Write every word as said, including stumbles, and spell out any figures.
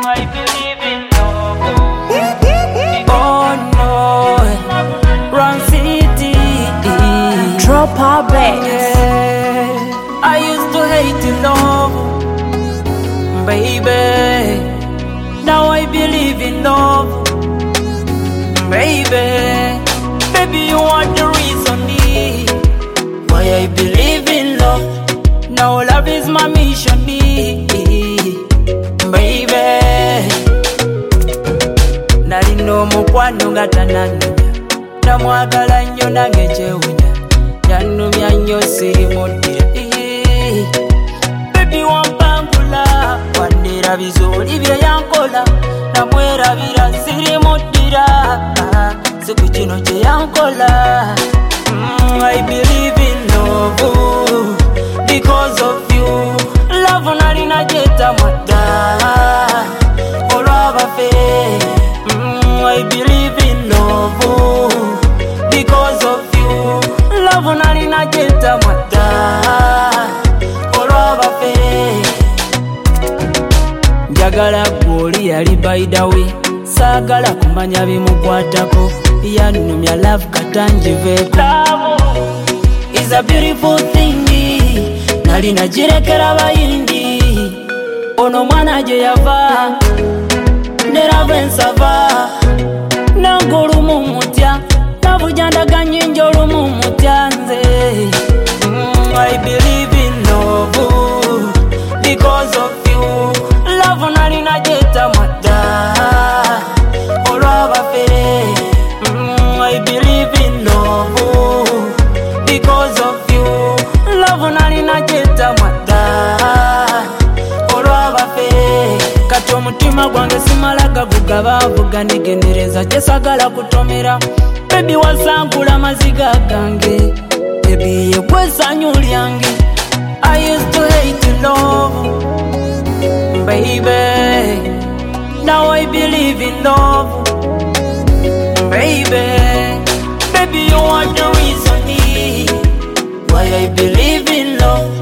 I believe in love. Oh no, Run City, Drop our bags. yeah. I used to hate in love, baby. Now I believe in love, baby. Baby, you are the reason why I believe in love. Now love is my mission, baby. Nalino mukwano nga tananumya, namwagala nnyo nange kyewunya, yanumya nnyo sirimuddira. Baby wampangula, wanneerabiza oli bye yankola, namwerabira sirimuddira, siku kino kye yankola. Mm, I believe in love because of you. Love nalina jeta mwada olwabafe. Mm, I believe in love because of you. Love nalina jeta mwada olwabafe. Njagala gwoli yali by the way, saagala kumanya bimukwatako, yanumya love katanjiveeko. Love is a beautiful thing, nali nagirekera bayindi, ono mwana gye yava ne love ensava, nange olumu mutya, nabujandaga nnyingi olumu mutya nze. Mm, I believe in love because of you. Love nalina gyeta mwada olwabafe. Mm, I believe in love because of you. Love nalina gyeta mwada olwabafe. Kati omutima gwange simalaga gugabaavuga, negendereza kyesagala kutomera. Baby wasankula maziga gange, baby yegwesanyu lyange. I used to hate love, baby. Now I believe in love, baby. Baby, you are the reason why I believe in love.